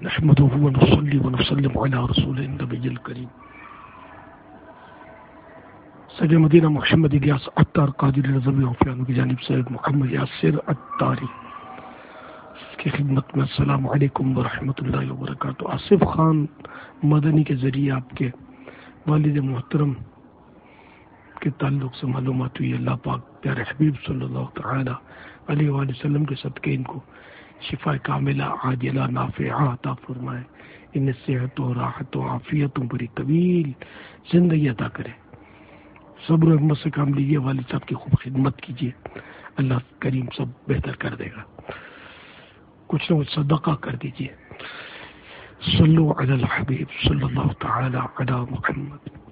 नहमदुहु व नुसल्ली व नुसल्लिमु अला रसूलिन नबिय्यिल करीम सैयद मदीना मोहम्मद इलियास अत्तार कादिरी रज़वी औफियान की जानिब से मोहम्मद यासिर अत्तारी की खिदमत में अस्सलामु अलैकुम व रहमतुल्लाहि व बरकातुहू। आसिफ खान मदनी के ज़रिए आपके वालिद मोहतरम के ताल्लुक़ से मालूमात हुई। अल्लाह पाक प्यारे हबीब सल्लल्लाहु तआला अलैहि वसल्लम के सदक़े इनको शिफा कामिला आजिला नाफ़िआ अता फरमाए, इन्हें सेहत और राहत और आफियत बड़ी तवील ज़िंदगी अता करे। सब्र और हिम्मत से काम लीजिए, वालिद साहब की खूब खिदमत कीजिए, अल्लाह करीम सब बेहतर कर देगा। कुछ न कुछ सदका कर दीजिए। सल्लु अलल हबीब सल्लल्लाहु तआला अला मुहम्मद।